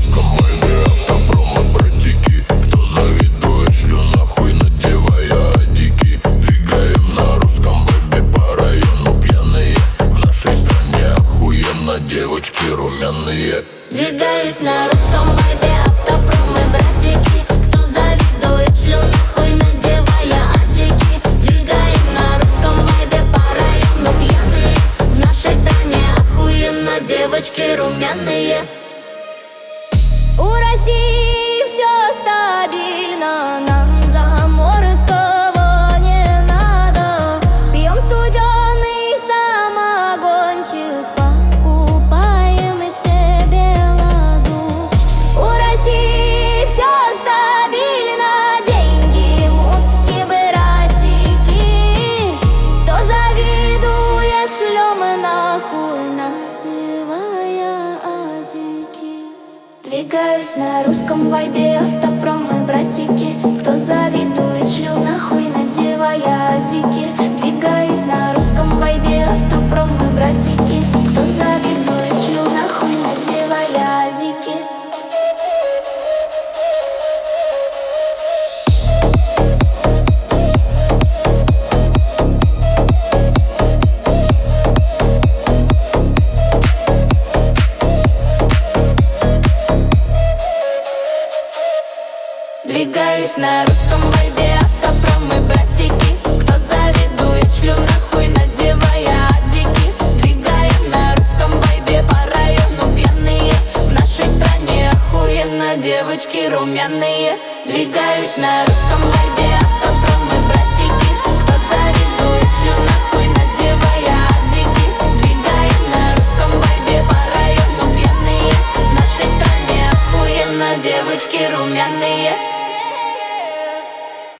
русском вайбе автопром и братики. Кто завидует, шлю нахуй, надевая адики. Двигаем на русском вайбе по району пьяные. В нашей стране охуенно, девочки румяные. Двигаюсь на русском вайбе автопром и братики. Кто завидует, шлю нахуй, надевая адики. Двигаем на русском вайбе по району пьяные. В нашей стране охуенно, девочки румяные. У России все стабильно, нам заморского не надо. Пьем студеный самогончик, покупаем себе ладу. У России все стабильно, деньги, мутки, братики. Кто завидует, шлем нахуй, надевая адики. Двигаюсь на русском вайбе автопром и братики. Кто завидует, шлю нахуй, надевая адики. Двигаюсь на русском вайбе автопром и братики. Кто завидует, шлю нахуй, надевая адики. Двигаюсь на русском вайбе автопром и братики. Кто завидует, шлю нахуй, надевая адики. Двигаем на русском вайбе по району пьяные. В нашей стране охуенно, девочки румяные. Двигаюсь на русском вайбе автопром и братики. Кто завидует, шлю нахуй, надевая адики. Двигаем на русском вайбе по району пьяные. В нашей стране охуенно, девочки румяные.